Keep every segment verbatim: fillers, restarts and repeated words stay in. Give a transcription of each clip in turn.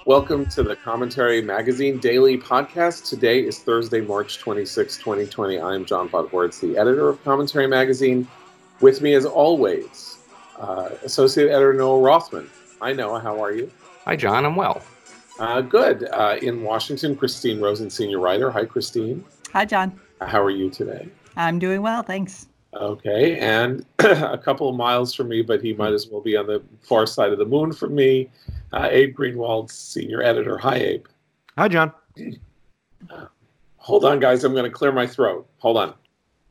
Welcome to the Commentary Magazine Daily Podcast. Today is Thursday, March twenty-sixth, twenty twenty. I'm John Podhoretz, the editor of Commentary Magazine. With me, as always, uh, Associate Editor Noah Rothman. Hi, Noah. How are you? Hi, John. I'm well. Uh, good. Uh, in Washington, Christine Rosen, senior writer. Hi, Christine. Hi, John. How are you today? I'm doing well, thanks. Okay, and a couple of miles from me, but he might as well be on the far side of the moon from me, uh, Abe Greenwald, senior editor. Hi, Abe. Hi, John. Uh, hold on, guys. I'm going to clear my throat. Hold on.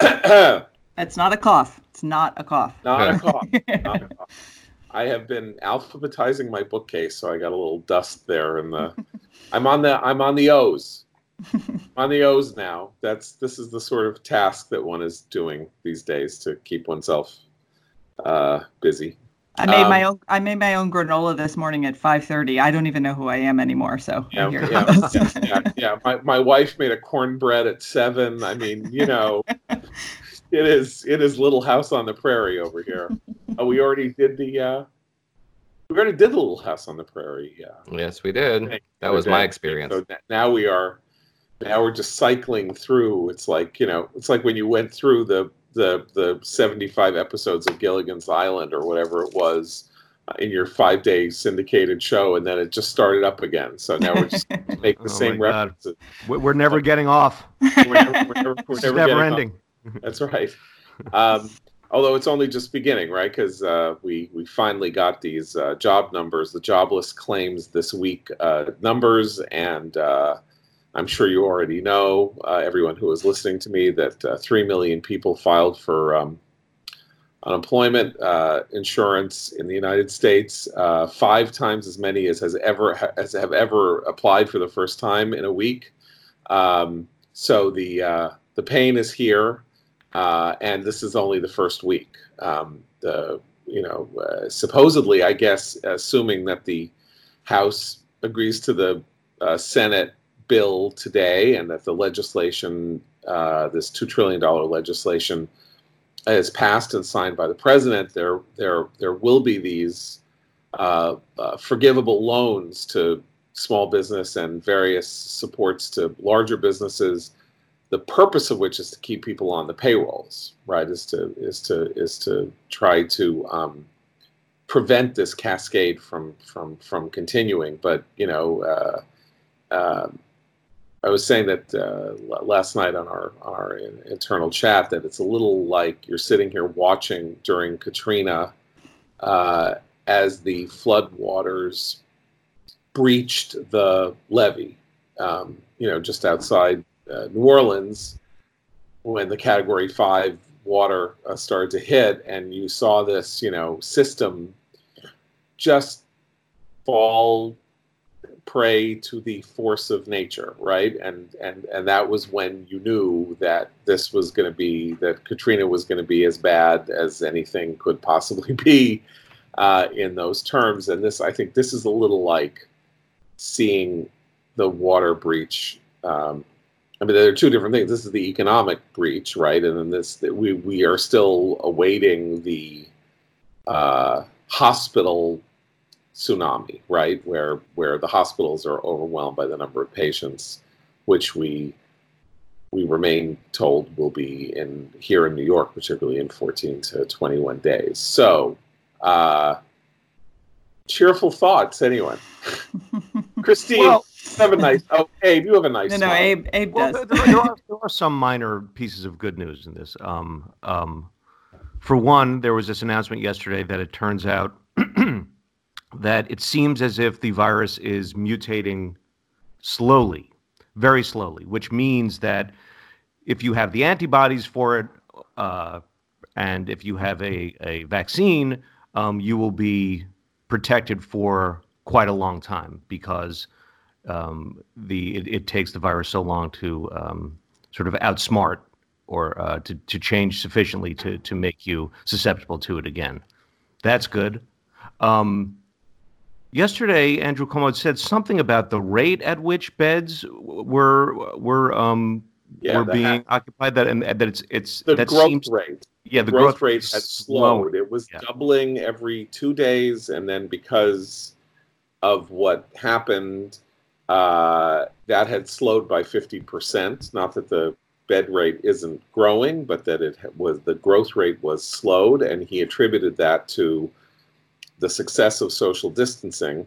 It's not a cough. It's not a cough. Not a cough. Not a cough. I have been alphabetizing my bookcase, so I got a little dust there. In the, I'm on the I'm on the O's. On the O's now. That's this is the sort of task that one is doing these days to keep oneself uh, busy. I made um, my own. I made my own granola this morning at five thirty. I don't even know who I am anymore. So yeah, here yeah, yeah, yeah, yeah. My my wife made a cornbread at seven. I mean, you know, it is it is Little House on the Prairie over here. Uh, we already did the. Uh, we already did the Little House on the Prairie. Yeah. Yes, we did. That was my experience. So now we are. Now we're just cycling through. It's like, you know, it's like when you went through the the the seventy-five episodes of Gilligan's Island or whatever it was uh, in your five-day syndicated show, and then it just started up again. So now we're just make the Oh same my God. references. We're never getting off. We're never, we're never, we're It's never never getting ending. off. That's right. Um, although it's only just beginning, right? Because uh, we we finally got these uh, job numbers, the jobless claims this week uh, numbers, and uh, I'm sure you already know, uh, everyone who is listening to me, that uh, three million people filed for um, unemployment uh, insurance in the United States, uh, five times as many as has ever as have ever applied for the first time in a week. Um, so the uh, the pain is here, uh, and this is only the first week. Um, the you know uh, supposedly, I guess, assuming that the House agrees to the uh, Senate bill today, and that the legislation, uh, this two trillion dollars legislation, is passed and signed by the president, there there there will be these uh, uh, forgivable loans to small business and various supports to larger businesses. The purpose of which is to keep people on the payrolls, right? Is to is to is to try to um, prevent this cascade from from from continuing. But you know. Uh, uh, I was saying that uh, last night on our, our internal chat that it's a little like you're sitting here watching during Katrina uh, as the floodwaters breached the levee, um, you know, just outside uh, New Orleans when the Category five water uh, started to hit, and you saw this, you know, system just fall prey to the force of nature, right? And and and that was when you knew that this was going to be, that Katrina was going to be as bad as anything could possibly be uh, in those terms. And this, I think, this is a little like seeing the water breach. Um, I mean, there are two different things. This is the economic breach, right? And then this, that we we are still awaiting the uh, hospital tsunami, right, where where the hospitals are overwhelmed by the number of patients, which we we remain told will be in here in New York, particularly in fourteen to twenty-one days. So, uh, cheerful thoughts, anyone. Christine, Well, have a nice. Oh, Abe, you have a nice. No, no, smile. Abe, Abe well, does. there, there, are, there are some minor pieces of good news in this. Um, um, for one, there was this announcement yesterday that it turns out that it seems as if the virus is mutating slowly, very slowly, which means that if you have the antibodies for it, uh, and if you have a, a vaccine, um, you will be protected for quite a long time, because um, the it, it takes the virus so long to um, sort of outsmart or uh, to, to change sufficiently to, to make you susceptible to it again. That's good. Um, Yesterday, Andrew Cuomo said something about the rate at which beds were were um, Yeah, were the being ha- occupied. That and that it's it's the that growth seems rate. yeah the growth, growth, rate is had slowing. slowed. It was Yeah. doubling every two days, and then because of what happened, uh, that had slowed by fifty percent. Not that the bed rate isn't growing, but that it was the growth rate was slowed, and he attributed that to the success of social distancing,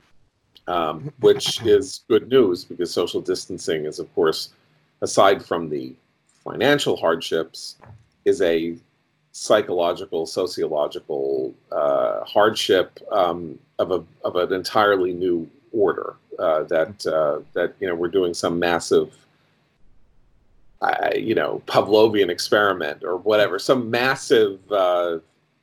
um, which is good news because social distancing is, of course, aside from the financial hardships, is a psychological, sociological uh, hardship um, of a of an entirely new order. Uh, that uh, that you know we're doing some massive, uh, you know, Pavlovian experiment or whatever, some massive uh,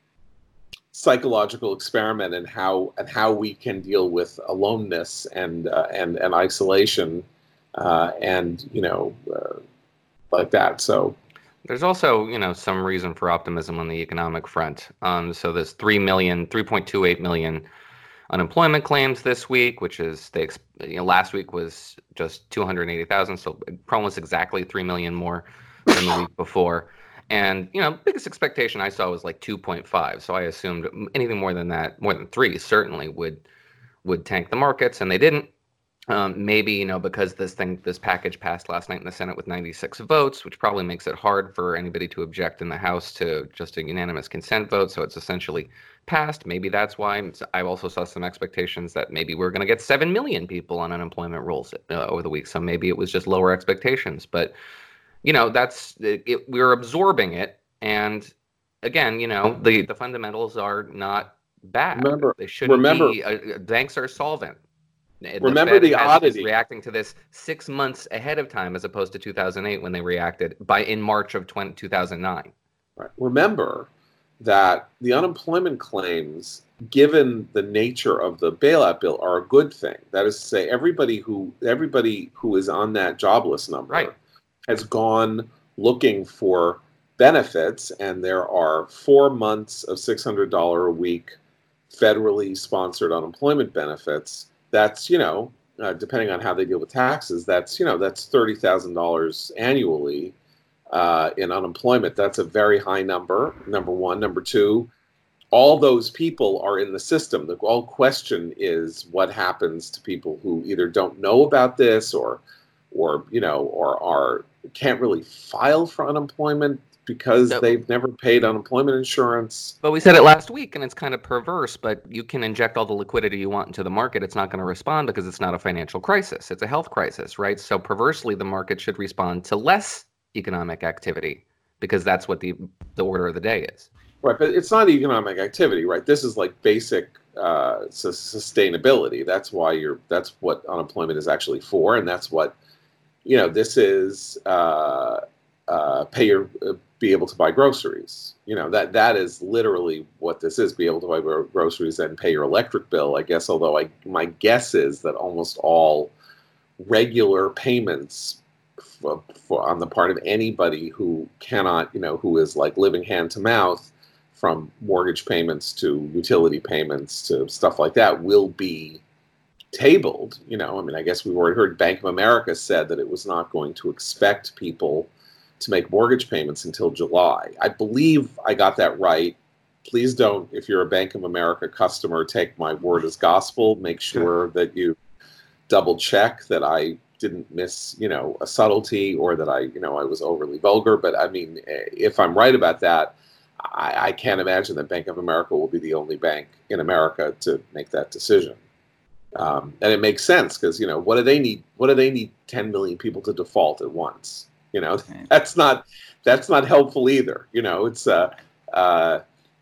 psychological experiment in how and how we can deal with aloneness and uh, and and isolation, uh, and you know, uh, like that. So. There's also, you know, some reason for optimism on the economic front. Um, so there's three million, three point two eight million unemployment claims this week, which is they, you know, last week was just two hundred eighty thousand, so almost exactly three million more than the week before. And, you know, biggest expectation I saw was like two point five. So I assumed anything more than that, more than three, certainly would would tank the markets, and they didn't. Um, maybe, you know, because this thing, this package passed last night in the Senate with ninety-six votes, which probably makes it hard for anybody to object in the House to just a unanimous consent vote. So it's essentially passed. Maybe that's why. I also saw some expectations that maybe we're going to get seven million people on unemployment rolls uh, over the week. So maybe it was just lower expectations. But, you know, that's it, it, we're absorbing it. And again, you know, the, the fundamentals are not bad. Remember, they shouldn't remember, be. Uh, banks are solvent. The Remember Fed the has, oddity. Is reacting to this six months ahead of time, as opposed to two thousand eight when they reacted by in March of two thousand nine. Right. Remember that the unemployment claims, given the nature of the bailout bill, are a good thing. That is to say, everybody who everybody who is on that jobless number Right. has gone looking for benefits, and there are four months of six hundred dollars a week federally sponsored unemployment benefits. That's, you know, uh, depending on how they deal with taxes, that's, you know, that's thirty thousand dollars annually uh, in unemployment. That's a very high number, number one. Number two, all those people are in the system. The all question is what happens to people who either don't know about this or, or you know, or are can't really file for unemployment because Yep. they've never paid unemployment insurance. But we said it last week, and it's kind of perverse, but you can inject all the liquidity you want into the market. It's not going to respond because it's not a financial crisis. It's a health crisis, right? So perversely, the market should respond to less economic activity because that's what the the order of the day is. Right, but it's not economic activity, right? This is like basic uh, su- sustainability. That's why you're. That's what unemployment is actually for, and that's what, you know. This is uh, uh, pay your, uh, be able to buy groceries. You know, that that is literally what this is: be able to buy gro- groceries and pay your electric bill. I guess, although I my guess is that almost all regular payments for, for on the part of anybody who cannot, you know, who is like living hand to mouth, from mortgage payments to utility payments to stuff like that, will be tabled. You know, I mean, I guess we've already heard Bank of America said that it was not going to expect people to make mortgage payments until July. I believe I got that right. Please don't, if you're a Bank of America customer, take my word as gospel. Make sure that you double check that I didn't miss, you know, a subtlety or that I, you know, I was overly vulgar. But I mean, if I'm right about that, I, I can't imagine that Bank of America will be the only bank in America to make that decision. Um, and it makes sense because, you know, what do they need? What do they need ten million people to default at once? You know, that's not that's not helpful either. You know, it's uh, uh,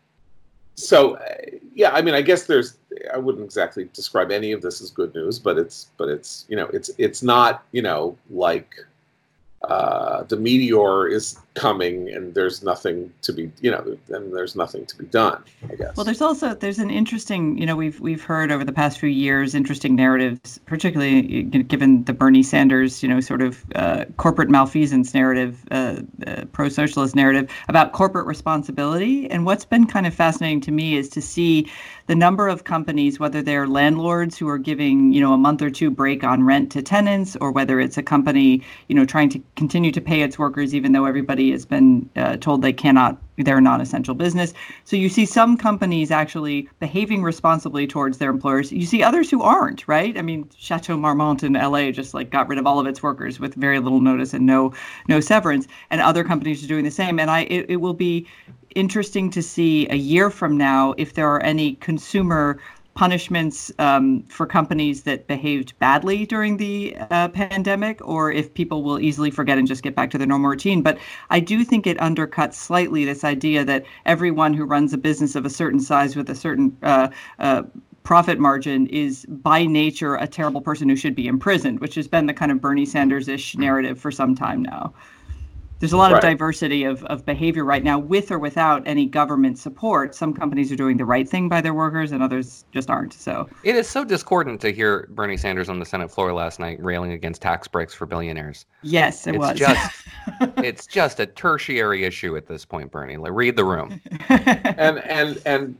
so uh, yeah. I mean, I guess there's. I wouldn't exactly describe any of this as good news, but it's but it's you know it's it's not you know like. Uh, the meteor is coming and there's nothing to be, you know, and there's nothing to be done, I guess. Well, there's also, there's an interesting, you know, we've we've heard over the past few years, interesting narratives, particularly given the Bernie Sanders, you know, sort of uh, corporate malfeasance narrative, uh, uh, pro-socialist narrative about corporate responsibility. And what's been kind of fascinating to me is to see the number of companies, whether they're landlords who are giving, you know, a month or two break on rent to tenants, or whether it's a company, you know, trying to continue to pay its workers even though everybody everybody has been uh, told they cannot, they're a non-essential business. So you see some companies actually behaving responsibly towards their employers. You see others who aren't, right? I mean, Chateau Marmont in L A just like got rid of all of its workers with very little notice and no no severance, and other companies are doing the same. And I it, it will be interesting to see a year from now if there are any consumer punishments um, for companies that behaved badly during the uh, pandemic, or if people will easily forget and just get back to their normal routine. But I do think it undercuts slightly this idea that everyone who runs a business of a certain size with a certain uh, uh, profit margin is by nature a terrible person who should be imprisoned, which has been the kind of Bernie Sanders-ish narrative for some time now. There's a lot Right. of diversity of, of behavior right now, with or without any government support. Some companies are doing the right thing by their workers and others just aren't. So It is so discordant to hear Bernie Sanders on the Senate floor last night railing against tax breaks for billionaires. yes, it It's was. just it's just a tertiary issue at this point, Bernie. Like, read the room. and and and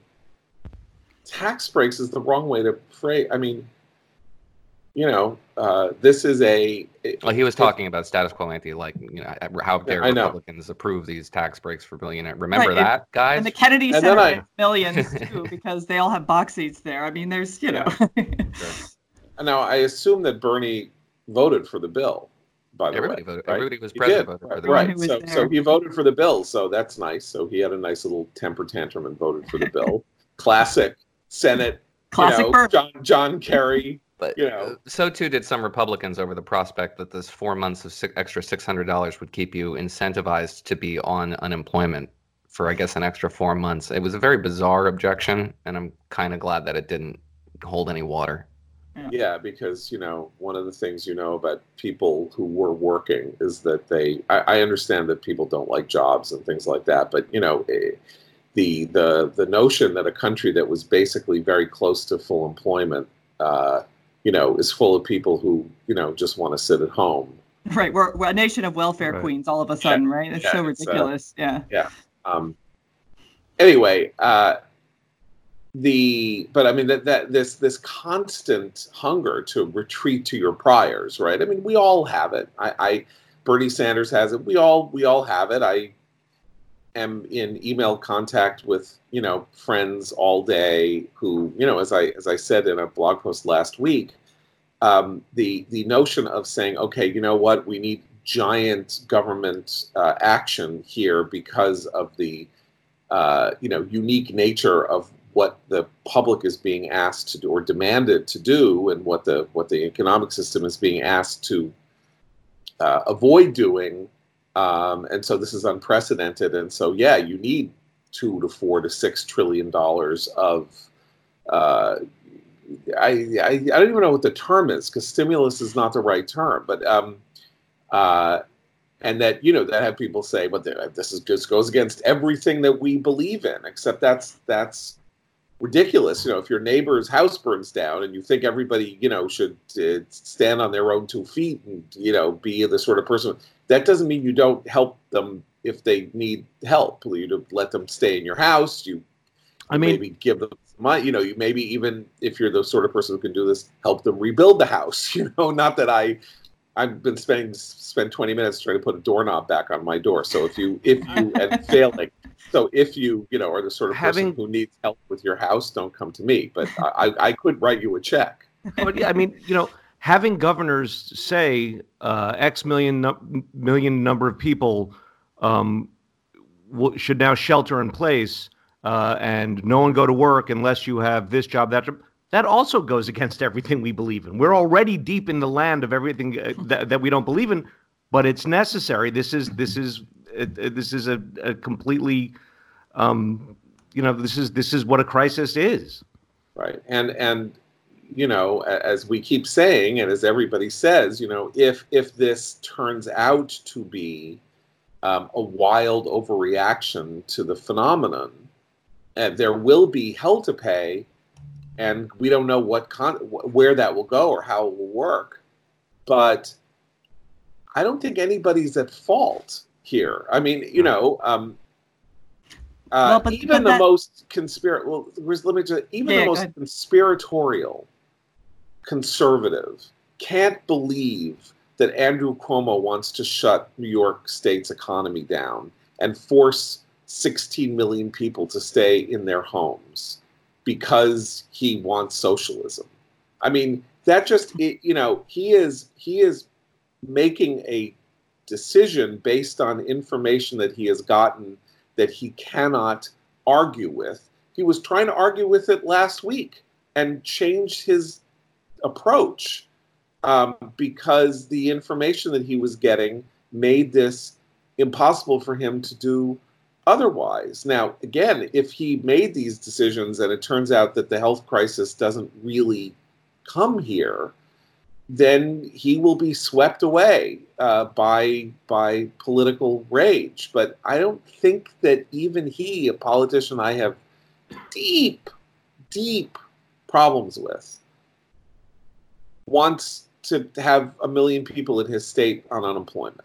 tax breaks is the wrong way to phrase. I mean, you know, uh, this is a. Well, he was talking about status quo ante, like, you know, how dare I know. Republicans approve these tax breaks for billionaires? Remember Right, that, guys? And the Kennedy And Center then I- gets millions too, because they all have box seats there. I mean, there's, you know. Now, I assume that Bernie voted for the bill. By the Everybody way, voted. right? Everybody was He present did. voted for Right, the Everyone right. who was So, there. so he voted for the bill. So that's nice. So he had a nice little temper tantrum and voted for the bill. Classic Senate. Classic you know, Bernie. John John Kerry. But You know. uh, so too did some Republicans over the prospect that this four months of six, extra six hundred dollars would keep you incentivized to be on unemployment for, I guess, an extra four months. It was a very bizarre objection, and I'm kind of glad that it didn't hold any water. Yeah, because, you know, one of the things you know about people who were working is that they, I, I understand that people don't like jobs and things like that, but, you know, eh, the the the notion that a country that was basically very close to full employment, uh, you know, is full of people who, you know, just want to sit at home. Right. We're, we're a nation of welfare Right. queens all of a sudden, right? It's Yeah, so it's, uh, ridiculous. yeah. Um, anyway, uh, the but I mean that that this this constant hunger to retreat to your priors, right? I mean, we all have it. I, I Bernie Sanders has it. We all we all have it. I am in email contact with, you know, friends all day who, you know, as I as I said in a blog post last week, um, the the notion of saying, okay, you know what, we need giant government uh, action here because of the uh, you know, unique nature of what the public is being asked to do or demanded to do, and what the what the economic system is being asked to uh, avoid doing. Um, and so this is unprecedented. And so, yeah, you need two to four to six trillion dollars of. Uh, I, I I don't even know what the term is, because stimulus is not the right term, but um, uh, and that, you know, that have people say, but this is just goes against everything that we believe in, except that's that's ridiculous. You know, if your neighbor's house burns down and you think everybody, you know, should uh, stand on their own two feet and, you know, be the sort of person, that doesn't mean you don't help them if they need help. You to let them stay in your house. You, I mean, maybe give them money. You know, you maybe even if you're the sort of person who can do this, help them rebuild the house. You know, not that I, I've been spending spend twenty minutes trying to put a doorknob back on my door. So if you if you and failing. So if you, you know, are the sort of person Having- who needs help with your house, don't come to me. But I, I could write you a check. But yeah, I mean, you know, having governors say uh, X million num- million number of people um, w- should now shelter in place, uh, and no one go to work unless you have this job, that job. That also goes against everything we believe in. We're already deep in the land of everything uh, that, that we don't believe in, but it's necessary. This is this is uh, this is a, a completely, um, you know, this is this is what a crisis is. Right. And, and, you know, a- as we keep saying, and as everybody says, you know, if, if this turns out to be um, a wild overreaction to the phenomenon, and there will be hell to pay, and we don't know what con- where that will go or how it will work. But I don't think anybody's at fault here. I mean, you know, um, uh, Well, but- even but the that- most conspiratorial, well, where's- let me just, even Yeah, the go most ahead. conspiratorial conservative can't believe that Andrew Cuomo wants to shut New York State's economy down and force sixteen million people to stay in their homes because he wants socialism. I mean, that just, it, you know, he is he is making a decision based on information that he has gotten that he cannot argue with. He was trying to argue with it last week and changed his approach um, because the information that he was getting made this impossible for him to do otherwise. Now, again, if he made these decisions and it turns out that the health crisis doesn't really come here, then he will be swept away uh, by by political rage. But I don't think that even he, a politician I have deep, deep problems with, wants to have a million people in his state on unemployment.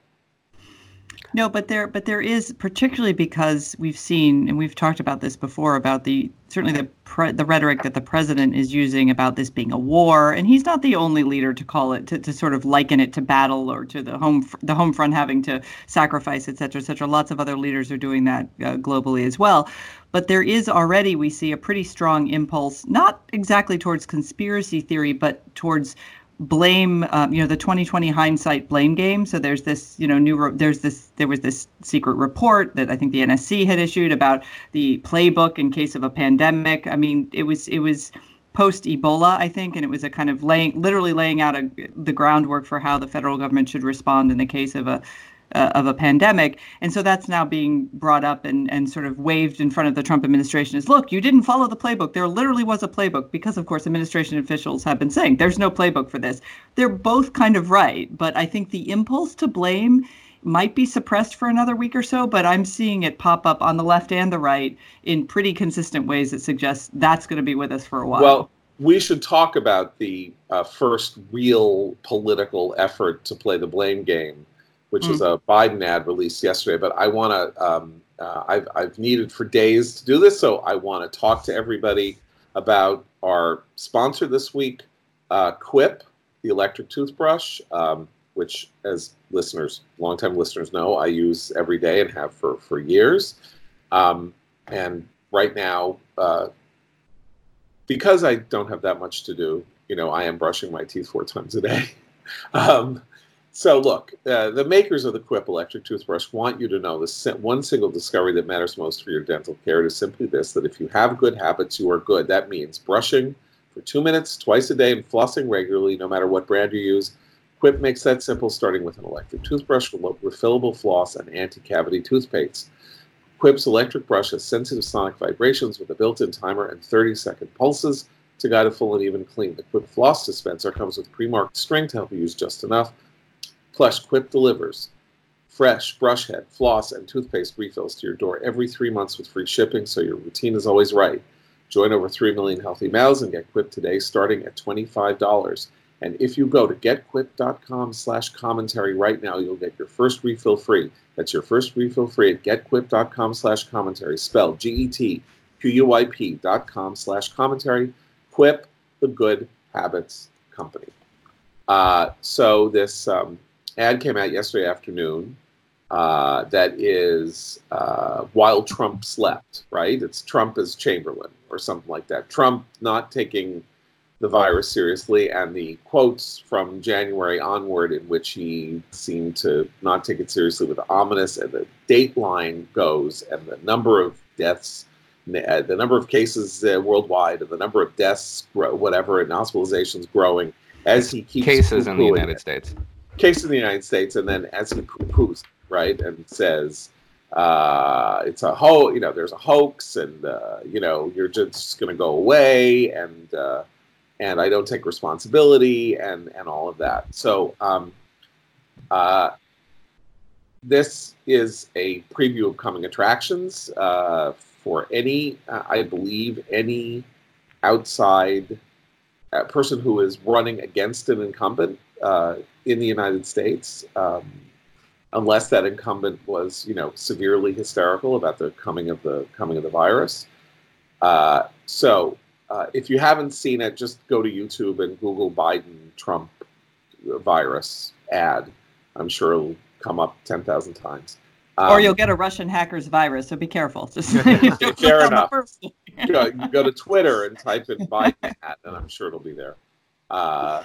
No, but there, but there is, particularly because we've seen, and we've talked about this before, about the certainly the pre, the rhetoric that the president is using about this being a war, and he's not the only leader to call it to, to sort of liken it to battle or to the home the home front having to sacrifice, et cetera, et cetera. Lots of other leaders are doing that uh, globally as well. But there is already, we see, a pretty strong impulse, not exactly towards conspiracy theory, but towards blame, um, you know, the twenty twenty hindsight blame game. So there's this, you know, new, there's this, there was this secret report that I think the N S C had issued about the playbook in case of a pandemic. I mean, it was, it was post Ebola, I think, and it was a kind of laying, literally laying out a, the groundwork for how the federal government should respond in the case of a, Uh, of a pandemic. And so that's now being brought up and, and sort of waved in front of the Trump administration as, look, you didn't follow the playbook. There literally was a playbook because, of course, administration officials have been saying there's no playbook for this. They're both kind of right. But I think the impulse to blame might be suppressed for another week or so. But I'm seeing it pop up on the left and the right in pretty consistent ways that suggest that's going to be with us for a while. Well, we should talk about the uh, first real political effort to play the blame game, which mm. is a Biden ad released yesterday. But I want to, um, uh, I've, I've needed for days to do this, so I want to talk to everybody about our sponsor this week, uh, Quip, the electric toothbrush, um, which, as listeners, longtime listeners know, I use every day and have for, for years. Um, and right now, uh, because I don't have that much to do, you know, I am brushing my teeth four times a day. um, So look, uh, the makers of the Quip electric toothbrush want you to know the one single discovery that matters most for your dental care is simply this, that if you have good habits, you are good. That means brushing for two minutes twice a day and flossing regularly, no matter what brand you use. Quip makes that simple, starting with an electric toothbrush, refillable floss, and anti-cavity toothpaste. Quip's electric brush has sensitive sonic vibrations with a built-in timer and thirty-second pulses to guide a full and even clean. The Quip floss dispenser comes with pre-marked string to help you use just enough. Plus, Quip delivers fresh brush head, floss, and toothpaste refills to your door every three months with free shipping, so your routine is always right. Join over three million healthy mouths and get Quip today, starting at twenty-five dollars. And if you go to getquip.com slash commentary right now, you'll get your first refill free. That's your first refill free at getquip.com slash commentary, spelled G E T Q U I P dot com slash commentary. Quip, the good habits company. Uh, so this... Um, ad came out yesterday afternoon uh, that is uh, while Trump slept, right? It's Trump as Chamberlain or something like that. Trump not taking the virus seriously, and the quotes from January onward in which he seemed to not take it seriously with ominous, and the date line goes, and the number of deaths, the number of cases uh, worldwide, and the number of deaths, whatever, and hospitalizations growing as he keeps cases in the United it. States. Case in the United States, and then as he poo-poos, right, and says uh, it's a ho, you know, there's a hoax, and uh, you know, you're just going to go away, and uh, and I don't take responsibility, and and all of that. So um, uh, this is a preview of coming attractions uh, for any, uh, I believe, any outside uh, person who is running against an incumbent. Uh, in the United States, um, unless that incumbent was, you know, severely hysterical about the coming of the coming of the virus. Uh, so, uh, if you haven't seen it, just go to YouTube and Google Biden Trump virus, ad. I'm sure it'll come up ten thousand times. Um, or you'll get a Russian hacker's virus, so be careful. Just fair enough. You go, you go to Twitter and type in Biden ad, and I'm sure it'll be there. Uh,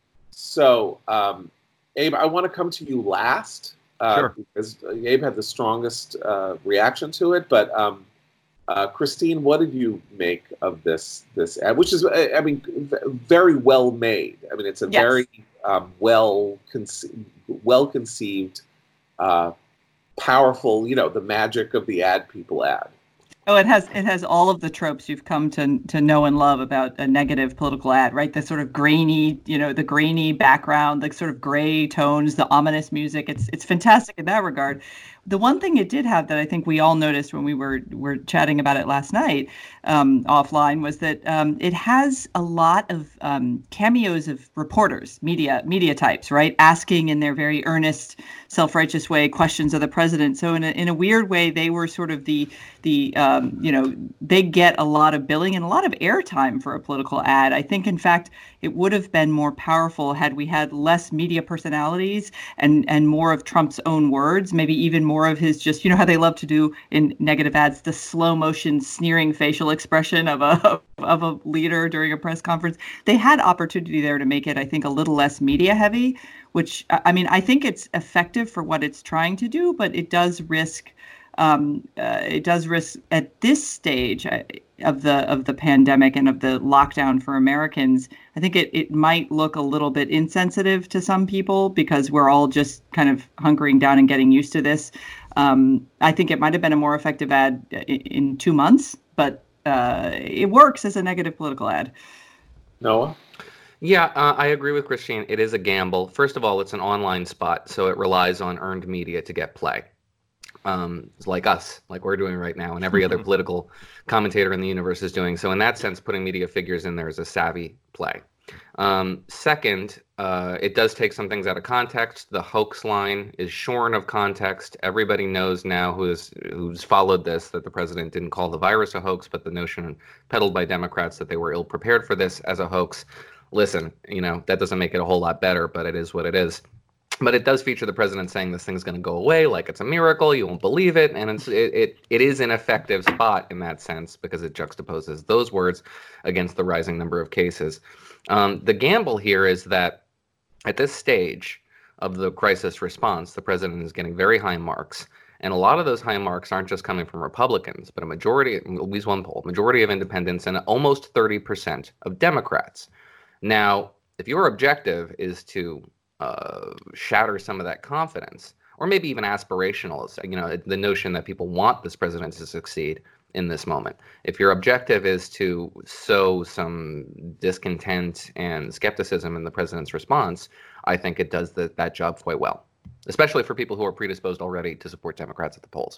so, um, Abe, I want to come to you last uh, sure. because Abe had the strongest uh, reaction to it. But um, uh, Christine, what did you make of this this ad? Which is, I mean, very well made. I mean, it's a yes. very um, well conce- well conceived. Uh, powerful, you know, the magic of the ad people ad. Oh, it has it has all of the tropes you've come to to know and love about a negative political ad, right? The sort of grainy, you know, the grainy background, the sort of gray tones, the ominous music. It's it's fantastic in that regard. The one thing it did have that I think we all noticed when we were were chatting about it last night um, offline was that um, it has a lot of um, cameos of reporters, media media types, right, asking in their very earnest, self-righteous way questions of the president. So in a in a weird way, they were sort of the the um, you know they get a lot of billing and a lot of airtime for a political ad. I think in fact it would have been more powerful had we had less media personalities and and more of Trump's own words, maybe even more. More of his just, you know, how they love to do in negative ads, the slow motion sneering facial expression of a of a leader during a press conference. They had opportunity there to make it, I think, a little less media heavy, which, I mean, I think it's effective for what it's trying to do, but it does risk um, uh, it does risk at this stage of the of the pandemic and of the lockdown for Americans. I think it, it might look a little bit insensitive to some people because we're all just kind of hunkering down and getting used to this. Um, I think it might have been a more effective ad in, in two months, but uh, it works as a negative political ad. Noah? Yeah, uh, I agree with Christine. It is a gamble. First of all, it's an online spot, so it relies on earned media to get play. Um, like us, like we're doing right now, and every other political commentator in the universe is doing. So in that sense, putting media figures in there is a savvy play. Um, second, uh, it does take some things out of context. The hoax line is shorn of context. Everybody knows now who's who's followed this that the president didn't call the virus a hoax, but the notion peddled by Democrats that they were ill prepared for this as a hoax. Listen, you know, that doesn't make it a whole lot better, but it is what it is. But it does feature the president saying this thing's going to go away, like it's a miracle, you won't believe it, and it's, it, it it is an effective spot in that sense because it juxtaposes those words against the rising number of cases. Um, the gamble here is that at this stage of the crisis response, the president is getting very high marks, and a lot of those high marks aren't just coming from Republicans, but a majority, at least one poll, majority of independents and almost thirty percent of Democrats. Now, if your objective is to Uh, shatter some of that confidence, or maybe even aspirational, you know, the notion that people want this president to succeed in this moment. If your objective is to sow some discontent and skepticism in the president's response, I think it does the, that job quite well, especially for people who are predisposed already to support Democrats at the polls.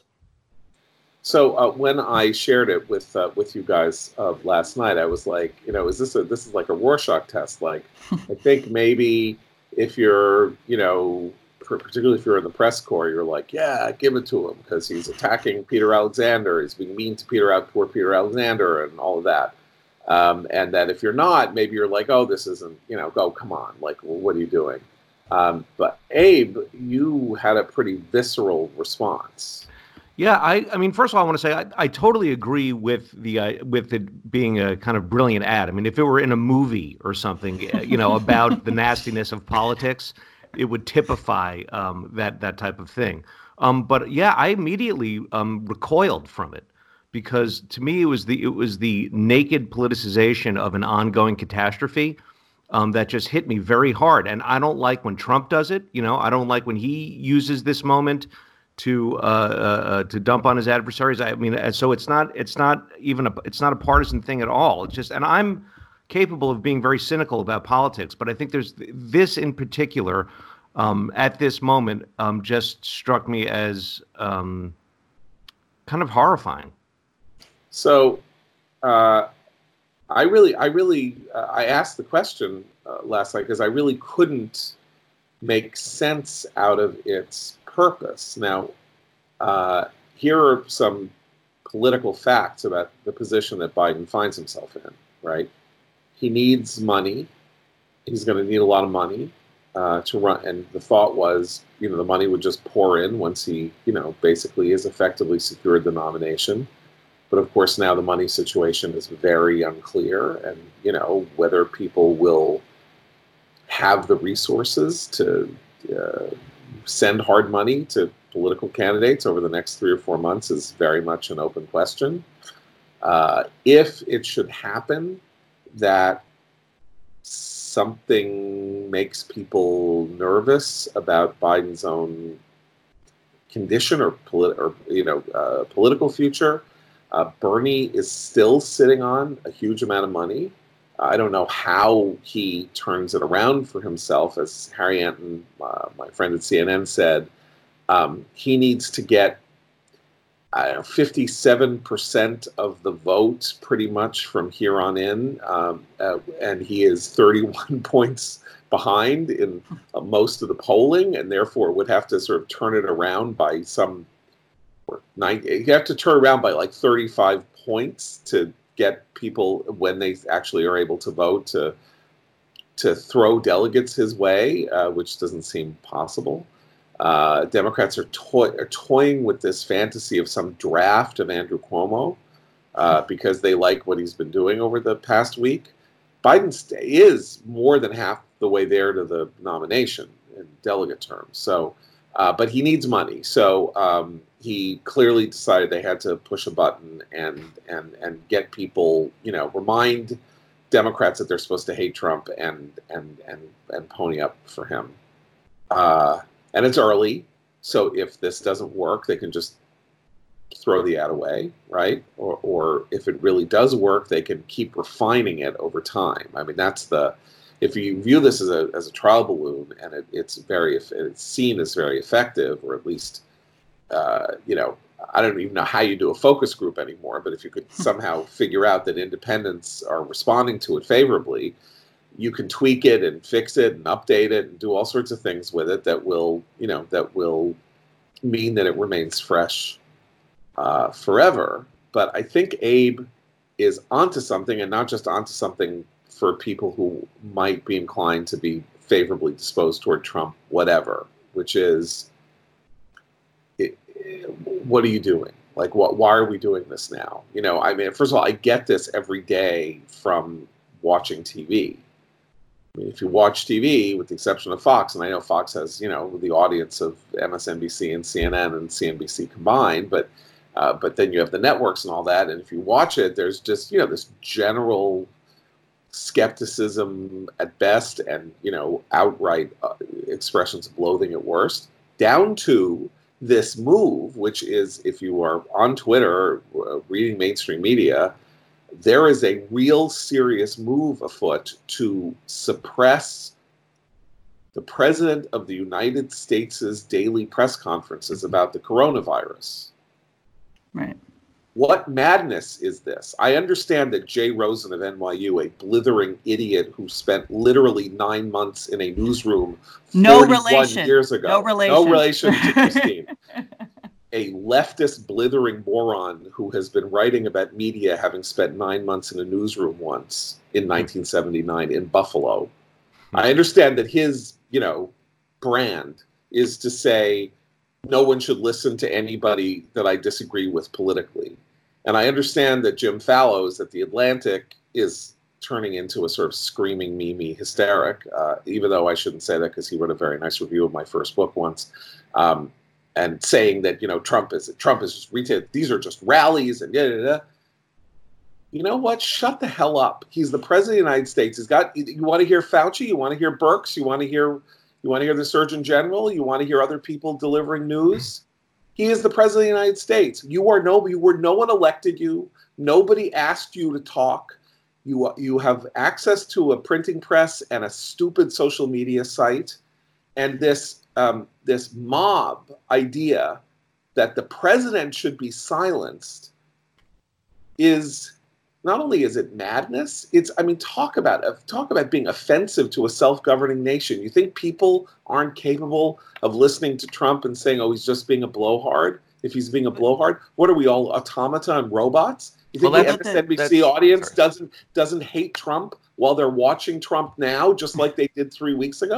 So uh, when I shared it with uh, with you guys uh, last night, I was like, you know, is this a this is like a Rorschach test? Like, I think maybe. If you're, you know, particularly if you're in the press corps, you're like, yeah, give it to him because he's attacking Peter Alexander. He's being mean to Peter, poor Peter Alexander and all of that. Um, and that if you're not, maybe you're like, oh, this isn't, you know, go, come on. Like, well, what are you doing? Um, but Abe, you had a pretty visceral response. Yeah, I, I mean, first of all, I want to say I, I totally agree with the uh, with it being a kind of brilliant ad. I mean, if it were in a movie or something, you know, about the nastiness of politics, it would typify um, that that type of thing. Um, but yeah, I immediately um, recoiled from it because to me it was the it was the naked politicization of an ongoing catastrophe um, that just hit me very hard. And I don't like when Trump does it. You know, I don't like when he uses this moment to uh, uh, to dump on his adversaries. I mean, so it's not it's not even a it's not a partisan thing at all. It's just, and I'm capable of being very cynical about politics, but I think there's this in particular um, at this moment um, just struck me as um, kind of horrifying. So, uh, I really, I really, uh, I asked the question uh, last night because I really couldn't make sense out of its purpose. Now, uh, here are some political facts about the position that Biden finds himself in, right? He needs money. He's going to need a lot of money. uh, to run, and the thought was, you know, the money would just pour in once he, you know, basically is effectively secured the nomination. But of course, now the money situation is very unclear, and you know whether people will have the resources to uh, send hard money to political candidates over the next three or four months is very much an open question. Uh, if it should happen that something makes people nervous about Biden's own condition or, polit- or you know, uh, political future, uh, Bernie is still sitting on a huge amount of money. I don't know how he turns it around for himself. As Harry Anton, uh, my friend at C N N, said, um, he needs to get I don't know, fifty-seven percent of the vote pretty much from here on in, um, uh, and he is thirty-one points behind in uh, most of the polling, and therefore would have to sort of turn it around by some nine. You have to turn around by like thirty-five points to get people, when they actually are able to vote, to to throw delegates his way, uh, which doesn't seem possible. Uh, Democrats are, toy- are toying with this fantasy of some draft of Andrew Cuomo uh, because they like what he's been doing over the past week. Biden is more than half the way there to the nomination in delegate terms. So, uh, but he needs money. So um, he clearly decided they had to push a button and and and get people, you know, remind Democrats that they're supposed to hate Trump and and and and pony up for him. Uh, And it's early, so if this doesn't work, they can just throw the ad away, right? Or, or if it really does work, they can keep refining it over time. I mean, that's the, if you view this as a as a trial balloon and it, it's very, it's seen as very effective, or at least, uh, you know, I don't even know how you do a focus group anymore, but if you could somehow figure out that independents are responding to it favorably, you can tweak it and fix it and update it and do all sorts of things with it that will, you know, that will mean that it remains fresh uh, forever. But I think Abe is onto something, and not just onto something for people who might be inclined to be favorably disposed toward Trump, whatever, which is, it, what are you doing? Like, what? Why are we doing this now? You know, I mean, first of all, I get this every day from watching T V. I mean, if you watch T V, with the exception of Fox, and I know Fox has, you know, the audience of M S N B C and C N N and C N B C combined, but uh, but then you have the networks and all that, and if you watch it, there's just, you know, this general skepticism at best, and, you know, outright uh, expressions of loathing at worst, down to this move, which is, if you are on Twitter, uh, reading mainstream media, there is a real serious move afoot to suppress the President of the United States' daily press conferences about the coronavirus. Right. What madness is this? I understand that Jay Rosen of N Y U, a blithering idiot who spent literally nine months in a newsroom no forty-one relation. years ago. No relation. No relation to Christine. A leftist blithering moron who has been writing about media, having spent nine months in a newsroom once in nineteen seventy-nine in Buffalo. I understand that his, you know, brand is to say no one should listen to anybody that I disagree with politically. And I understand that Jim Fallows at The Atlantic is turning into a sort of screaming, meme hysteric, uh, even though I shouldn't say that because he wrote a very nice review of my first book once. Um, and saying that, you know, Trump is Trump is just retail. These are just rallies and da da da. You know what? Shut the hell up. He's the president of the United States. He's got. You want to hear Fauci? You want to hear Birx? You want to hear? You want to hear the Surgeon General? You want to hear other people delivering news? He is the president of the United States. You are no. You were no one elected you. Nobody asked you to talk. You you have access to a printing press and a stupid social media site, and this. Um, this mob idea that the president should be silenced is not only is it madness, it's, I mean, talk about talk about being offensive to a self-governing nation. You think people aren't capable of listening to Trump and saying, oh, he's just being a blowhard? If he's being a blowhard, what are we all, automata and robots? You think well, the M S N B C audience sorry. doesn't doesn't hate Trump while they're watching Trump now, just like they did three weeks ago?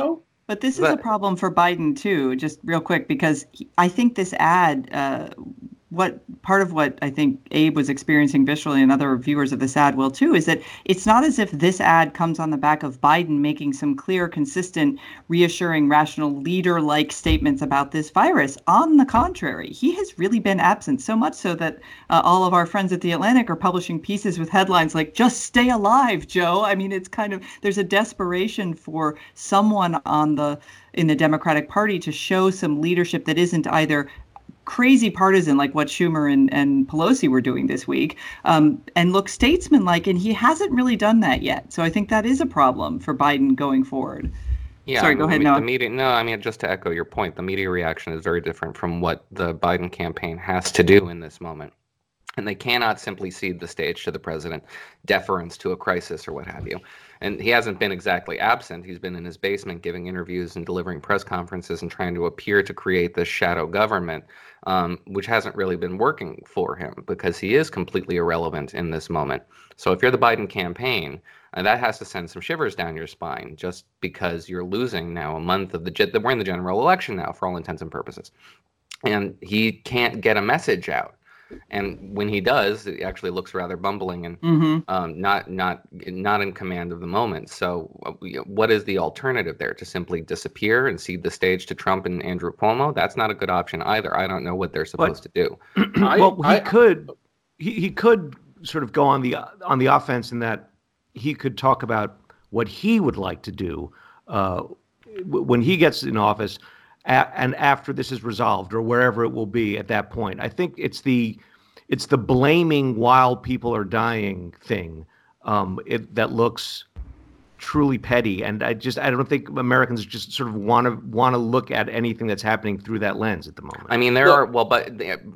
But this is But- a problem for Biden too, just real quick, because he, I think this ad, uh, what part of what I think Abe was experiencing viscerally and other viewers of this ad will too, is that it's not as if this ad comes on the back of Biden making some clear, consistent, reassuring, rational, leader-like statements about this virus. On the contrary, he has really been absent, so much so that uh, all of our friends at The Atlantic are publishing pieces with headlines like, just stay alive, Joe. I mean, it's kind of, there's a desperation for someone on the in the Democratic Party to show some leadership that isn't either crazy partisan like what Schumer and, and Pelosi were doing this week, um, and look statesmanlike, and he hasn't really done that yet. So I think that is a problem for Biden going forward. Yeah, Sorry, I mean, go ahead, the, Noah. The media, no, I mean, just to echo your point, the media reaction is very different from what the Biden campaign has to do in this moment. And they cannot simply cede the stage to the president, deference to a crisis or what have you. And he hasn't been exactly absent. He's been in his basement giving interviews and delivering press conferences and trying to appear to create this shadow government, um, which hasn't really been working for him because he is completely irrelevant in this moment. So if you're the Biden campaign, uh, that has to send some shivers down your spine just because you're losing now a month of the, we're in the general election now for all intents and purposes. And he can't get a message out. And when he does, it actually looks rather bumbling and Mm-hmm. um, not not not in command of the moment. So, what is the alternative there? To simply disappear and cede the stage to Trump and Andrew Cuomo? That's not a good option either. I don't know what they're supposed But, to do. well, he I, could he, he could sort of go on the on the offense in that he could talk about what he would like to do uh, w- when he gets in office. A- and after this is resolved, or wherever it will be at that point. I think it's the it's the blaming while people are dying thing um, it, that looks truly petty. And I just I don't think Americans just sort of want to want to look at anything that's happening through that lens at the moment. I mean, there Look- are well, but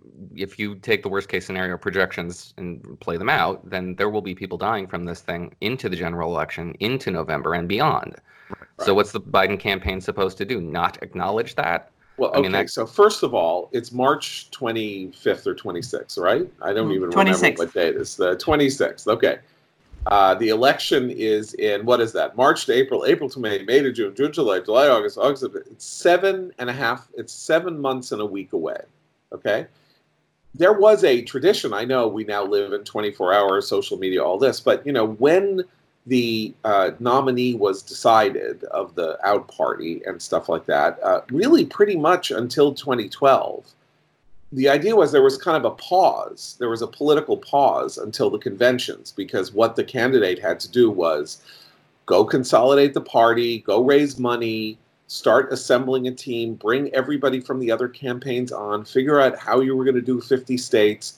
if you take the worst case scenario projections and play them out, then there will be people dying from this thing into the general election, into November and beyond. Right. So what's the Biden campaign supposed to do? Not acknowledge that? Well, I okay. mean, that- So first of all, it's March twenty-fifth or twenty-sixth, right? I don't Mm, even twenty-sixth. remember what day it is. The twenty-sixth. Okay. Uh, the election is in, what is that? March to April, April to May, May to June, June to July, July, August, August. It's seven and a half. It's seven months and a week away. Okay. There was a tradition. I know we now live in twenty-four hours, social media, all this, but you know when the uh, nominee was decided of the out party and stuff like that, uh, really pretty much until twenty twelve, the idea was there was kind of a pause. There was a political pause until the conventions, because what the candidate had to do was go consolidate the party, go raise money, start assembling a team, bring everybody from the other campaigns on, figure out how you were going to do fifty states.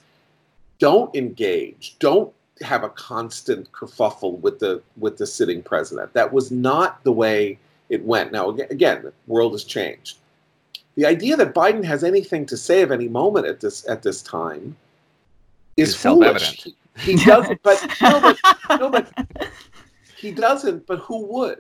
Don't engage. Don't have a constant kerfuffle with the with the sitting president. That was not the way it went. Now, again, the world has changed. The idea that Biden has anything to say of any moment at this at this time is Is foolish. self-evident. He, he doesn't, but no, but no, but he doesn't. But who would?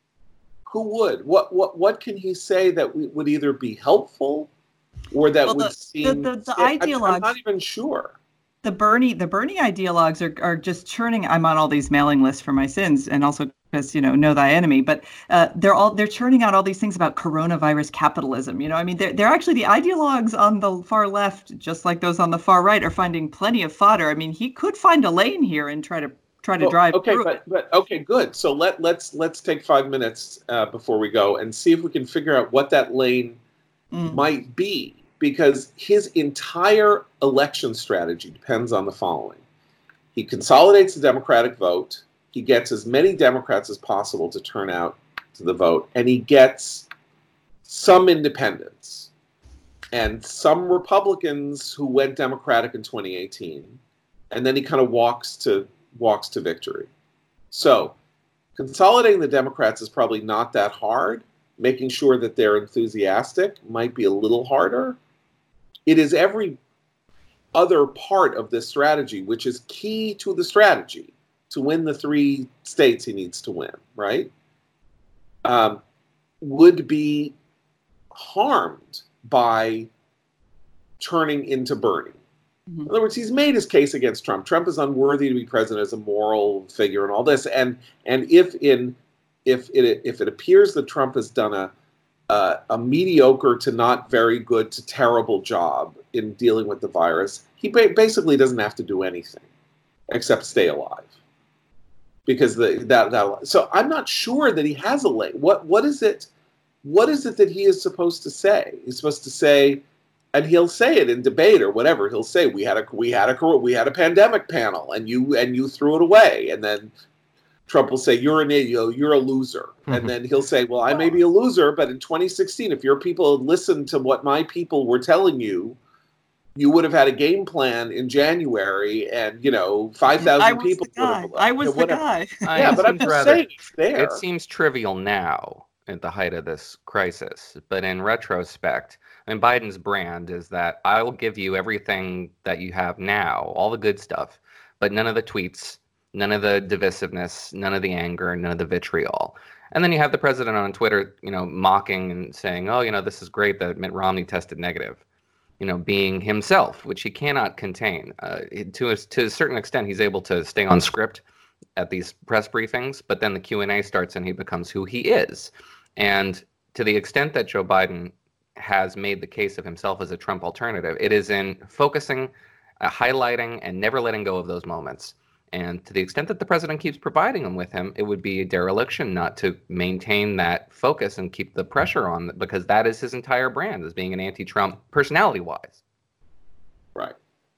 Who would? What what what can he say that would either be helpful or that Well, would the- seem? the- the- the I'm- I'm ideologues- not even sure. The Bernie, the Bernie ideologues are, are just churning. I'm on all these mailing lists for my sins, and also because you know know thy enemy. But uh, they're all they're churning out all these things about coronavirus capitalism. You know, I mean, they're they're actually the ideologues on the far left, just like those on the far right, are finding plenty of fodder. I mean, he could find a lane here and try to try to Well, drive okay, through but, it. but okay, good. So let let's let's take five minutes uh, before we go and see if we can figure out what that lane Mm. might be, because his entire election strategy depends on the following: he consolidates the Democratic vote, he gets as many Democrats as possible to turn out to the vote, and he gets some independents and some Republicans who went Democratic in twenty eighteen, and then he kind of walks to walks to victory. So consolidating the Democrats is probably not that hard. Making sure that they're enthusiastic might be a little harder. It is every other part of this strategy, which is key to the strategy to win the three states he needs to win, right? Um, would be harmed by turning into Bernie. Mhm. In other words, he's made his case against Trump. Trump is unworthy to be president as a moral figure and all this. And and if in if it if it appears that Trump has done a, uh, a mediocre to not very good to terrible job in dealing with the virus, he ba- basically doesn't have to do anything except stay alive. Because the that that so I'm not sure that he has a lane. What what is it? What is it that he is supposed to say? He's supposed to say, and he'll say it in debate or whatever. He'll say we had a we had a we had a pandemic panel, and you and you threw it away, and then Trump will say you're an idiot, you're a loser, mm-hmm. and then he'll say, well, I may be a loser, but in twenty sixteen, if your people had listened to what my people were telling you, you would have had a game plan in January, and you know, five thousand people. The guy. Would have, I was you know, the guy. Yeah, but I'm just rather, saying, it's there. It seems trivial now at the height of this crisis, but in retrospect, I mean, Biden's brand is that I will give you everything that you have now, all the good stuff, but none of the tweets, none of the divisiveness, none of the anger, none of the vitriol. And then you have the president on Twitter, you know, mocking and saying, "Oh, you know, this is great that Mitt Romney tested negative." You know, being himself, which he cannot contain. Uh, to a, to a certain extent, he's able to stay on script at these press briefings, but then the Q and A starts and he becomes who he is. And to the extent that Joe Biden has made the case of himself as a Trump alternative, it is in focusing, uh, highlighting, and never letting go of those moments. And to the extent that the president keeps providing them with him, it would be a dereliction not to maintain that focus and keep the pressure on, because that is his entire brand, as being an anti-Trump personality-wise. Right.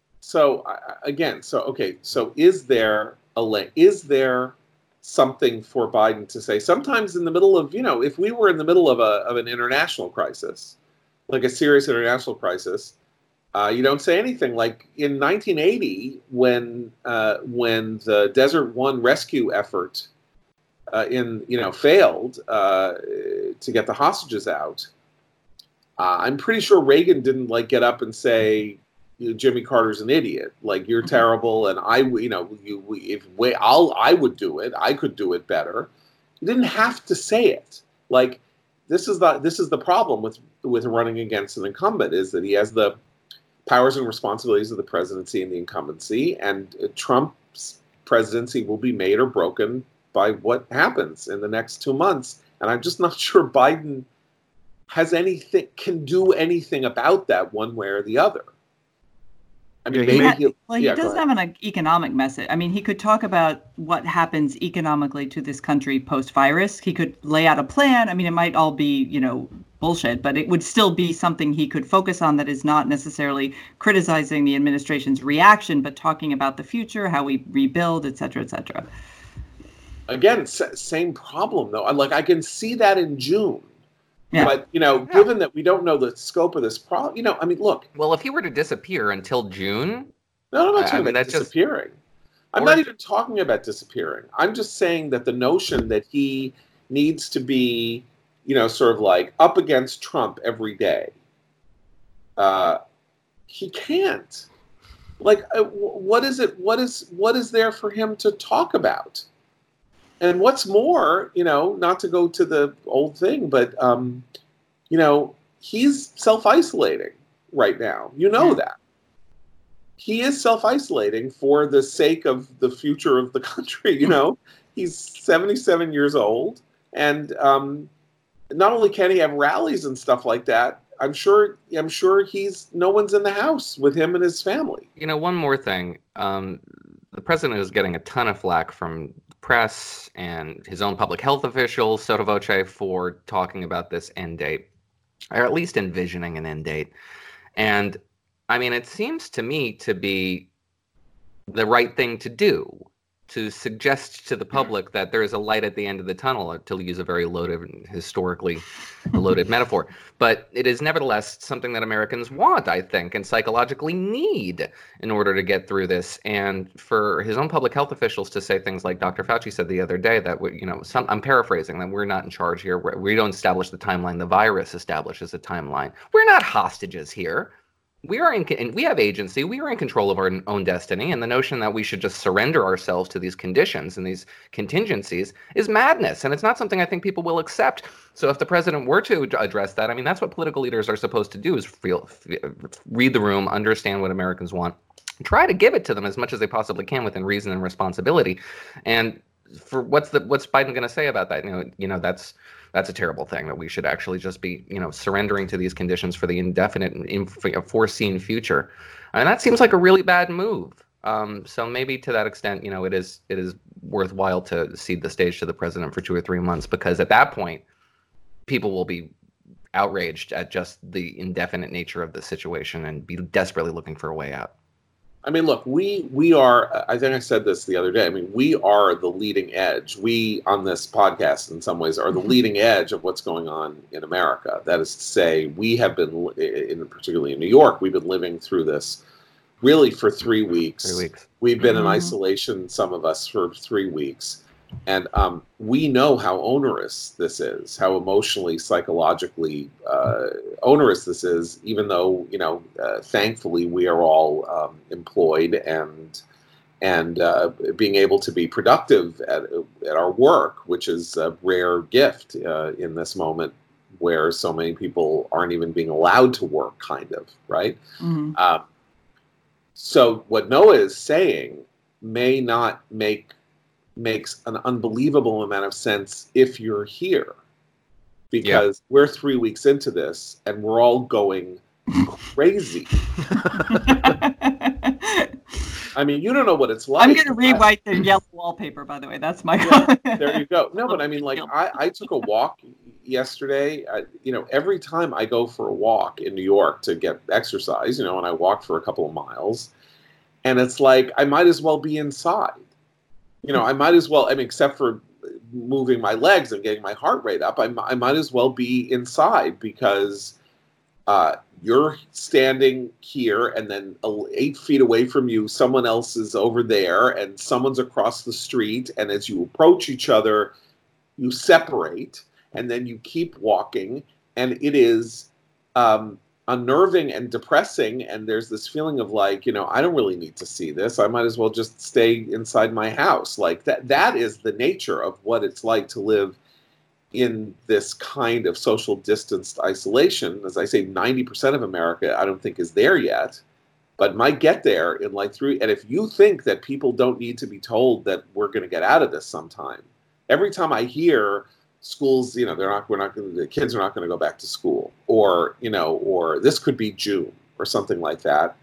So uh, again, so okay, so is there a is there something for Biden to say? Sometimes in the middle of, you know, if we were in the middle of a of an international crisis, like a serious international crisis. Uh, you don't say anything. Like in nineteen eighty, when uh, when the Desert One rescue effort uh, in you know failed uh, to get the hostages out, uh, I'm pretty sure Reagan didn't like get up and say, you know, Jimmy Carter's an idiot, like you're terrible, and I you know you if we, I'll I would do it, I could do it better. He didn't have to say it. Like this is the this is the problem with with running against an incumbent, is that he has the powers and responsibilities of the presidency and the incumbency, and Trump's presidency will be made or broken by what happens in the next two months. And I'm just not sure Biden has anything, can do anything about that one way or the other. I mean, he maybe ha- he'll, well, he yeah, does have an economic message. I mean, he could talk about what happens economically to this country post-virus. He could lay out a plan. I mean, it might all be, you know, bullshit, but it would still be something he could focus on that is not necessarily criticizing the administration's reaction, but talking about the future, how we rebuild, et cetera, et cetera. Again, s- same problem, though. Like, I can see that in June. Yeah. But, you know, Yeah. given that we don't know the scope of this problem, you know, I mean, look. Well, if he were to disappear until June. No, I'm not I talking mean, about that's just- disappearing. I'm or- not even talking about disappearing. I'm just saying that the notion that he needs to be, you know, sort of like up against Trump every day, uh, he can't. Like, uh, w- what is it? What is what is there for him to talk about? And what's more, you know, not to go to the old thing, but, um, you know, he's self-isolating right now. You know Yeah. that. He is self-isolating for the sake of the future of the country, you know. He's seventy-seven years old, and um, not only can he have rallies and stuff like that, I'm sure I'm sure he's no one's in the house with him and his family. You know, one more thing. Um, the president is getting a ton of flack from press and his own public health officials, sotto voce, for talking about this end date, or at least envisioning an end date. And I mean, it seems to me to be the right thing to do, to suggest to the public that there is a light at the end of the tunnel, to use a very loaded, historically loaded metaphor. But it is nevertheless something that Americans want, I think, and psychologically need in order to get through this. And for his own public health officials to say things like Doctor Fauci said the other day, that we, you know, some, I'm paraphrasing, that we're not in charge here. We're, we don't establish the timeline. The virus establishes a timeline. We're not hostages here. We are in, we have agency. We are in control of our own destiny, and the notion that we should just surrender ourselves to these conditions and these contingencies is madness, and it's not something I think people will accept. So if the president were to address that, I mean, that's what political leaders are supposed to do, is feel, read the room, understand what Americans want, try to give it to them as much as they possibly can within reason and responsibility. And for what's the what's Biden going to say about that? You know, you know that's that's a terrible thing, that we should actually just be, you know, surrendering to these conditions for the indefinite and inf- foreseen future. And that seems like a really bad move. Um, so maybe to that extent, you know, it is it is worthwhile to cede the stage to the president for two or three months, because at that point, people will be outraged at just the indefinite nature of the situation and be desperately looking for a way out. I mean, look, we we are, I think I said this the other day, I mean, we are the leading edge. We, on this podcast, in some ways, are the leading edge of what's going on in America. That is to say, we have been, in particularly in New York, we've been living through this really for three weeks. Three weeks. We've been Mm-hmm. in isolation, some of us, for three weeks. And um, we know how onerous this is, how emotionally, psychologically uh, onerous this is, even though, you know, uh, thankfully we are all um, employed and and uh, being able to be productive at, at our work, which is a rare gift uh, in this moment where so many people aren't even being allowed to work, kind of, right? Mm-hmm. Um, so what Noah is saying may not make makes an unbelievable amount of sense if you're here, because yeah. we're three weeks into this and we're all going crazy. I mean, you don't know what it's like. I'm going to rewrite I, the yellow wallpaper, by the way. That's my yeah, there you go. No, but I mean, like, I, I took a walk yesterday. I, you know, every time I go for a walk in New York to get exercise, you know, and I walk for a couple of miles, and it's like, I might as well be inside. You know, I might as well, I mean, except for moving my legs and getting my heart rate up, I, I might as well be inside, because uh, you're standing here and then eight feet away from you, someone else is over there and someone's across the street. And as you approach each other, you separate and then you keep walking. And it is um, unnerving and depressing, and there's this feeling of like, you know, I don't really need to see this. I might as well just stay inside my house. Like that that is the nature of what it's like to live in this kind of social distanced isolation. As I say, ninety percent of America I don't think is there yet, but might get there in like three. And if you think that people don't need to be told that we're going to get out of this sometime, every time I hear schools, you know, they're not, we're not going to, the kids are not going to go back to school, or, you know, or this could be June or something like that.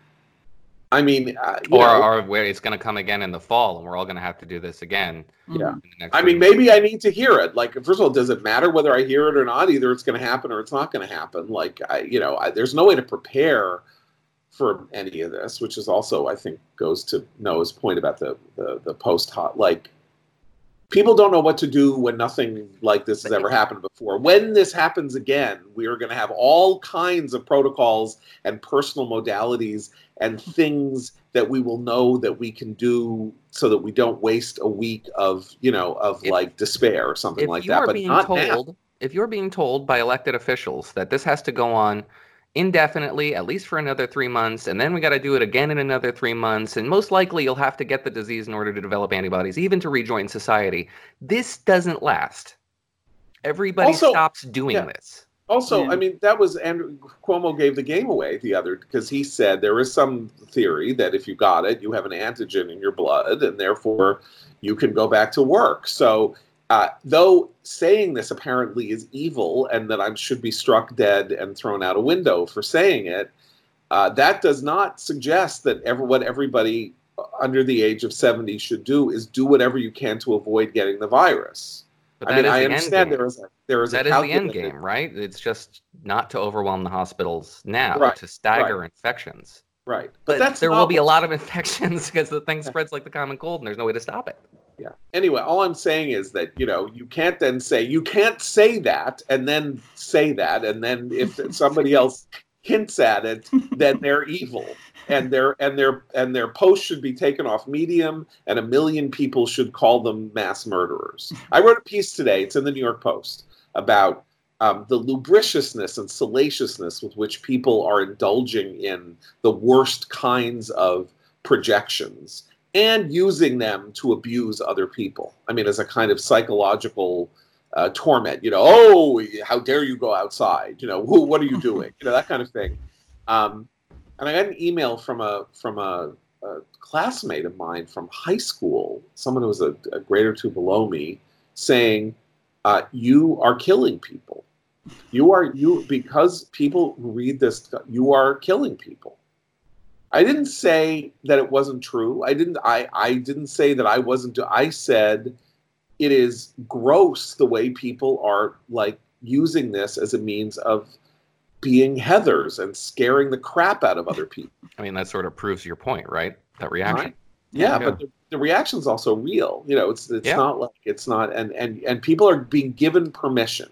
I mean, uh, or, know, or where it's going to come again in the fall and we're all going to have to do this again. Yeah. I mean, maybe I need to hear it. Like, first of all, does it matter whether I hear it or not? Either it's going to happen or it's not going to happen. Like, I, you know, I, there's no way to prepare for any of this, which is also, I think, goes to Noah's point about the, the, the post-hot, like, people don't know what to do when nothing like this has ever happened before. When this happens again, we are going to have all kinds of protocols and personal modalities and things that we will know that we can do so that we don't waste a week of, you know, of if, like despair or something like that. But not told, now. If you're being told by elected officials that this has to go on indefinitely, at least for another three months, and then we got to do it again in another three months, and most likely you'll have to get the disease in order to develop antibodies, even to rejoin society. This doesn't last. Everybody also, stops doing yeah. this. Also, yeah. I mean, that was Andrew Cuomo gave the game away the other, because he said there is some theory that if you got it, you have an antigen in your blood, and therefore you can go back to work. So Uh, though saying this apparently is evil and that I should be struck dead and thrown out a window for saying it, uh, that does not suggest that ever, what everybody under the age of seventy should do is do whatever you can to avoid getting the virus. But I mean, I understand there is a, there is that a is the end game, right? It's just not to overwhelm the hospitals now, right, to stagger right. infections. Right. But, but that's there not will be a lot of infections because the thing spreads like the common cold and there's no way to stop it. Yeah. Anyway, all I'm saying is that, you know, you can't then say, you can't say that and then say that. And then if somebody else hints at it, then they're evil. And their and their and their post should be taken off Medium, and a million people should call them mass murderers. I wrote a piece today, it's in the New York Post, about um, the lubriciousness and salaciousness with which people are indulging in the worst kinds of projections and using them to abuse other people. I mean, as a kind of psychological uh, torment, you know, oh, how dare you go outside? You know, who, what are you doing? You know, that kind of thing. Um, and I got an email from a from a a classmate of mine from high school, someone who was a, a grade or two below me, saying, uh, "You are killing people. You are you because people who read this. You are killing people." I didn't say that it wasn't true. I didn't. I I didn't say that I wasn't. I said it is gross the way people are like using this as a means of being Heathers and scaring the crap out of other people. I mean, that sort of proves your point, right? That reaction. Right? Yeah, Yeah. but the, the reaction is also real. You know, it's it's Yeah. not like it's not, and and and people are being given permission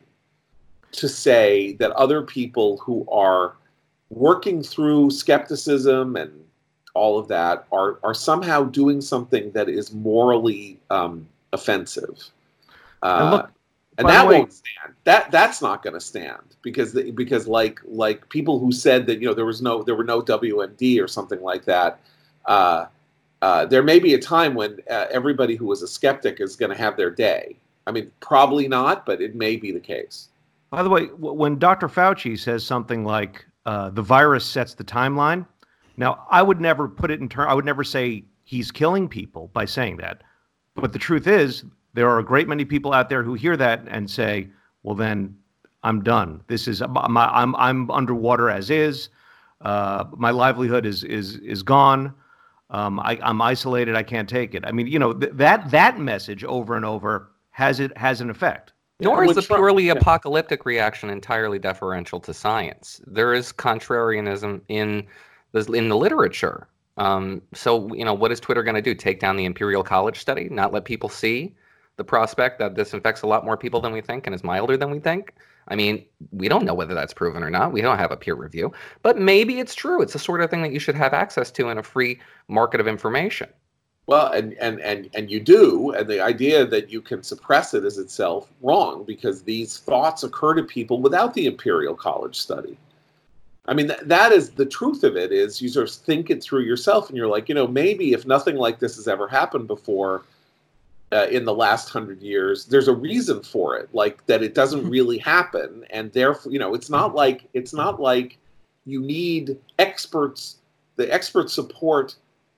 to say that other people who are working through skepticism and all of that are are somehow doing something that is morally um, offensive. Uh, And look, and by the that way- won't stand. That that's not going to stand because the, because like like people who said that you know there was no there were no W M D or something like that. Uh, uh, there may be a time when uh, everybody who was a skeptic is going to have their day. I mean, probably not, but it may be the case. By the way, w- when Doctor Fauci says something like uh, the virus sets the timeline, now I would never put it in terms. I would never say he's killing people by saying that. But the truth is, there are a great many people out there who hear that and say, "Well, then I'm done. This is I'm I'm, I'm underwater as is. Uh, my livelihood is is is gone. Um, I, I'm isolated. I can't take it." I mean, you know, th- that that message over and over has it has an effect. Nor Yeah, is the with Trump- purely yeah. apocalyptic reaction entirely deferential to science. There is contrarianism in the in the literature. Um, so, you know, what is Twitter going to do? Take down the Imperial College study? Not let people see the prospect that this infects a lot more people than we think and is milder than we think? I mean, we don't know whether that's proven or not. We don't have a peer review. But maybe it's true. It's the sort of thing that you should have access to in a free market of information. Well, and, and, and, and you do, and the idea that you can suppress it is itself wrong because these thoughts occur to people without the Imperial College study. I mean, th- that is the truth of it is you sort of think it through yourself and you're like, you know, maybe if nothing like this has ever happened before uh, in the last hundred years, there's a reason for it, like that it doesn't really happen. And therefore, you know, it's not like it's not like you need experts, the expert support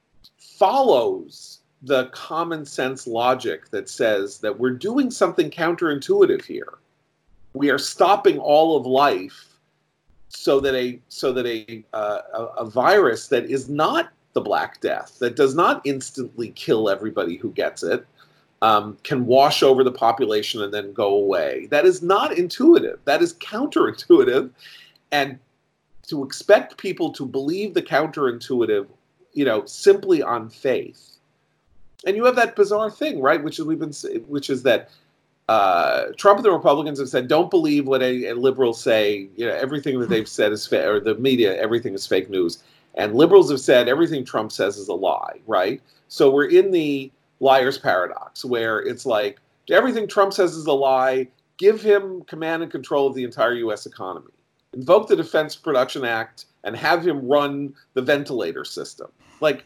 follows the common sense logic that says that we're doing something counterintuitive here. We are stopping all of life so that a so that a uh, a, a virus that is not the Black Death, that does not instantly kill everybody who gets it, um, can wash over the population and then go away. That is not intuitive. That is counterintuitive, and to expect people to believe the counterintuitive, you know, simply on faith. And you have that bizarre thing, right? Which is we've been, which is that uh, Trump and the Republicans have said, don't believe what a, a liberals say. You know, everything that they've said is fake, or the media, everything is fake news. And liberals have said everything Trump says is a lie, right? So we're in the liar's paradox, where it's like everything Trump says is a lie. Give him command and control of the entire U S economy. Invoke the Defense Production Act and have him run the ventilator system. Like,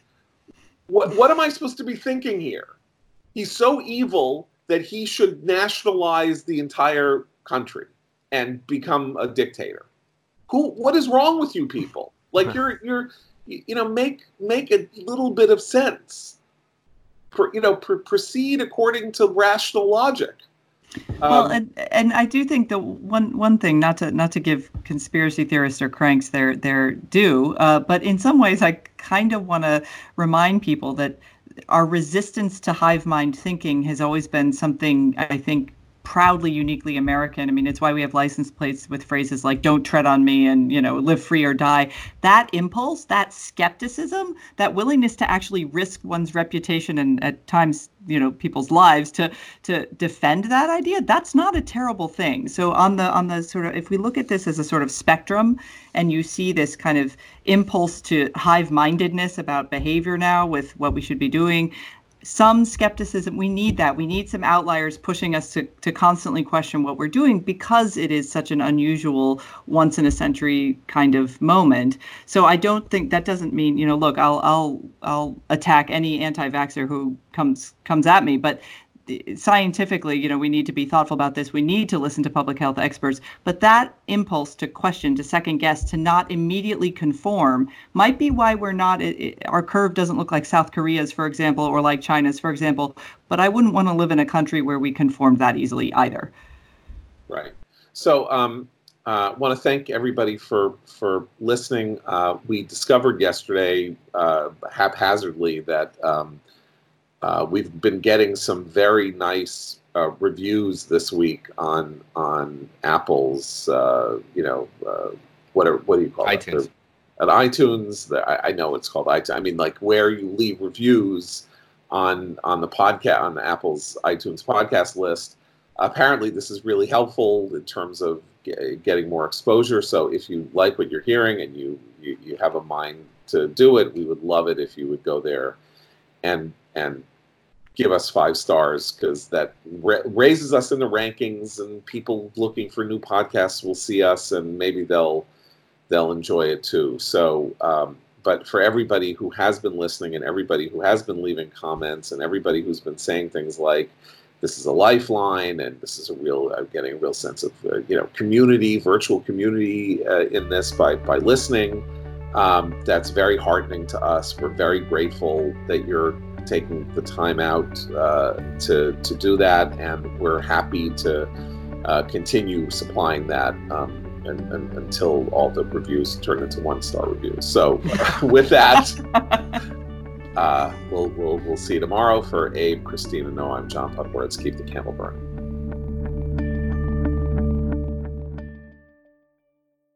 what what am I supposed to be thinking here? He's so evil that he should nationalize the entire country and become a dictator. Who? What is wrong with you people? Like, you're you're you know make make a little bit of sense. Pro, you know, pr- proceed according to rational logic. Well, Um, and, and I do think the one one thing, not to not to give conspiracy theorists or cranks their their due, uh, but in some ways, I kind of want to remind people that our resistance to hive mind thinking has always been something I think proudly, uniquely American. I mean, it's why we have license plates with phrases like "Don't tread on me" and, you know, "Live free or die." That impulse, that skepticism, that willingness to actually risk one's reputation and at times, you know, people's lives to to defend that idea, that's not a terrible thing. So on the on the sort of, if we look at this as a sort of spectrum, and you see this kind of impulse to hive-mindedness about behavior now with what we should be doing, some skepticism, we need that. We need some outliers pushing us to, to constantly question what we're doing because it is such an unusual, once in a century kind of moment. So I don't think that doesn't mean, you know, look, I'll I'll I'll attack any anti-vaxxer who comes comes at me, but scientifically, you know, we need to be thoughtful about this. We need to listen to public health experts. But that impulse to question, to second guess, to not immediately conform might be why we're not, it, our curve doesn't look like South Korea's, for example, or like China's, for example. But I wouldn't want to live in a country where we conform that easily either. Right. So um, I uh, want to thank everybody for, for listening. Uh, we discovered yesterday uh, haphazardly that um, Uh, we've been getting some very nice uh, reviews this week on on Apple's, uh, you know, uh, what are, what do you call iTunes. it? At iTunes, the, I, I know it's called iTunes. I mean, like where you leave reviews on on the podcast on Apple's iTunes podcast list. Apparently, this is really helpful in terms of g- getting more exposure. So, if you like what you're hearing and you, you you have a mind to do it, we would love it if you would go there and and give us five stars, because that ra- raises us in the rankings, and people looking for new podcasts will see us, and maybe they'll they'll enjoy it too. So, um, but for everybody who has been listening, and everybody who has been leaving comments, and everybody who's been saying things like, "This is a lifeline," and "This is a real," I'm getting a real sense of uh, you know community, virtual community uh, in this by by listening. Um, that's very heartening to us. We're very grateful that you're taking the time out uh, to to do that, and we're happy to uh, continue supplying that um, and, and, until all the reviews turn into one-star reviews. So, uh, with that, uh, we'll we'll we'll see you tomorrow. For Abe, Christina, no, I'm John Podhoretz. Keep the candle burning.